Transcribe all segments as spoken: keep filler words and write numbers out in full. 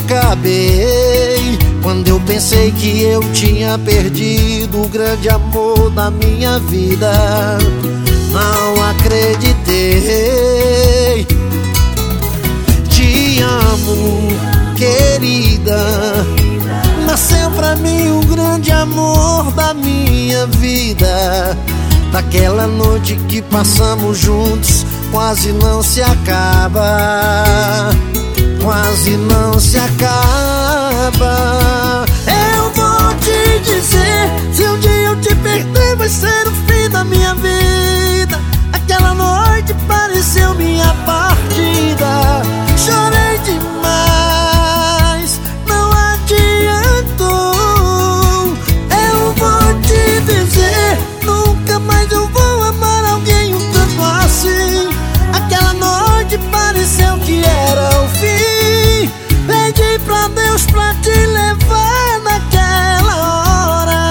acabei quando eu pensei que eu tinha perdido o grande amor da minha vida. Não acreditei. Te amo, querida. Nasceu pra mim o grande amor da minha vida. Daquela noite que passamos juntos, quase não se acaba, quase não se acaba. Eu vou te dizer, se um dia eu te perder, vai ser o fim da minha vida. Aquela noite pareceu minha partida. Chorei demais, não adiantou. Eu vou te dizer, nunca mais eu vou amar alguém um tanto assim. Aquela noite pareceu que era o fim. Pedi pra Deus pra te levar naquela hora.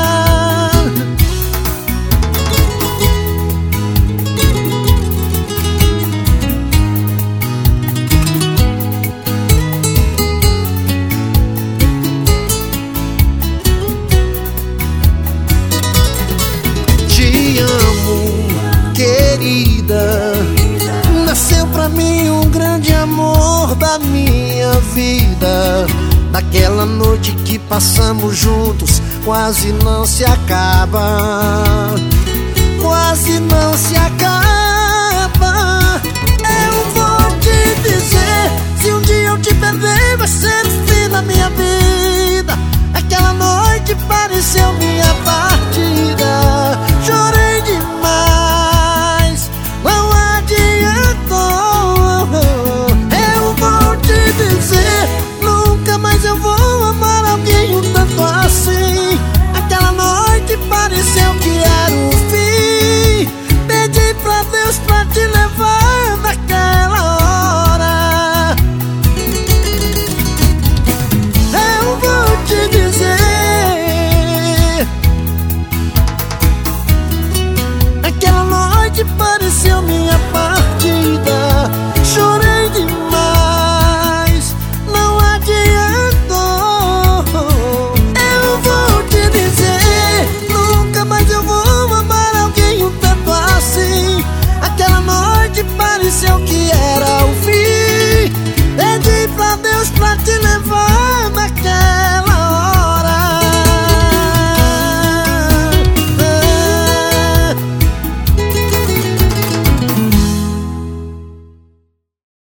Te amo, querida. Nasceu pra mim um grande amor da minha vida. Daquela noite que passamos juntos, quase não se acaba, quase não se acaba. Eu vou te dizer, se um dia eu te perder, vai ser o fim da minha vida. Aquela noite pareceu minha partida. Chorei demais, não adiantou. Eu vou te dizer, nunca mais eu vou amar alguém um tanto assim. Aquela noite pareceu que era o fim. Pedi pra Deus pra te levar naquela hora. Eu vou te dizer, aquela noite pareceu minha partida. Chorei demais, não adiantou. Eu vou te dizer, nunca mais eu vou amar alguém um tanto assim. Aquela noite pareceu que era o fim. Pedi pra Deus pra te levar